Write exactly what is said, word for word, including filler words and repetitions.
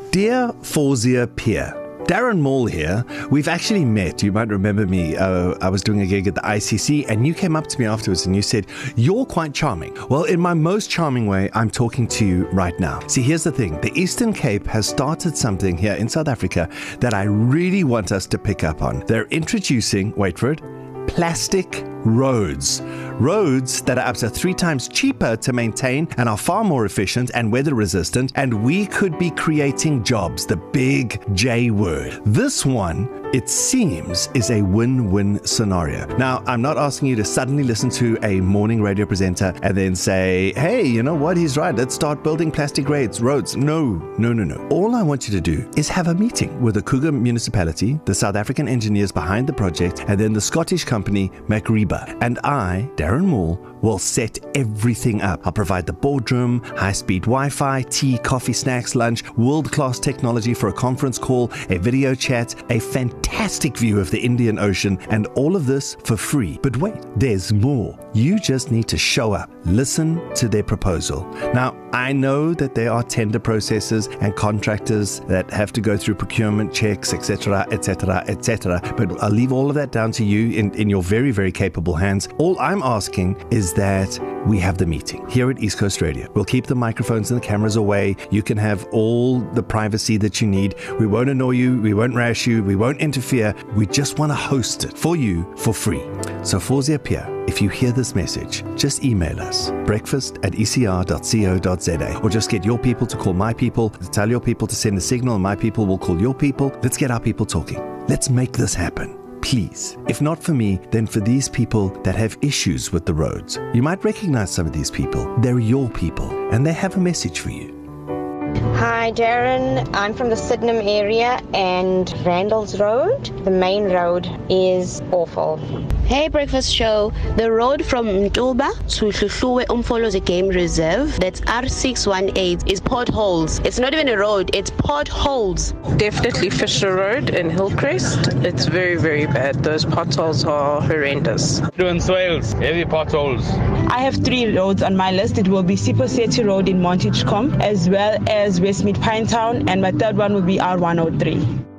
Dear Fawzia Peer, Darren Maul here. We've actually met. You might remember me. Uh, I was doing a gig at the I C C and you came up to me afterwards and you said, you're quite charming. Well, in my most charming way, I'm talking to you right now. See, here's the thing. The Eastern Cape has started something here in South Africa that I really want us to pick up on. They're introducing, wait for it, plastic roads. Roads that are up to three times cheaper to maintain and are far more efficient and weather resistant, and we could be creating jobs, the big J word. This one, it seems, is a win-win scenario. Now, I'm not asking you to suddenly listen to a morning radio presenter and then say, hey, you know what, he's right, let's start building plastic roads. roads. No, no, no, no. All I want you to do is have a meeting with the Kruger municipality, the South African engineers behind the project, and then the Scottish company Macreba. And I, Darren Maul, will set everything up. I'll provide the boardroom, high-speed Wi-Fi, tea, coffee, snacks, lunch, world-class technology for a conference call, a video chat, a fantastic view of the Indian Ocean, and all of this for free. But wait, there's more. You just need to show up, listen to their proposal. Now, I know that there are tender processes and contractors that have to go through procurement checks, et cetera, et cetera, et cetera. But I'll leave all of that down to you in, in your very, very capable hands. All I'm asking is that we have the meeting here at East Coast Radio. We'll keep the microphones and the cameras away. You can have all the privacy that you need. We won't annoy you. We won't rash you. We won't interfere. We just want to host it for you for free. So Fawzia Peer, if you hear this message, just email us, breakfast at e c r dot co dot z a, or just get your people to call my people, tell your people to send a signal, and my people will call your people. Let's get our people talking. Let's make this happen. Please. If not for me, then for these people that have issues with the roads. You might recognize some of these people. They're your people, and they have a message for you. Hi Darren, I'm from the Sydenham area and Randall's Road, the main road, is awful. Hey Breakfast Show, the road from Mtuba to Hluhluwe Umfolozi Game Reserve, that's R six one eight, is potholes. It's not even a road, it's potholes. Definitely Fisher Road in Hillcrest. It's very, very bad. Those potholes are horrendous. Doing swales, heavy potholes. I have three roads on my list. It will be Sipho City Road in Montichcombe, as well as Westmead Pinetown, and my third one will be R one oh three.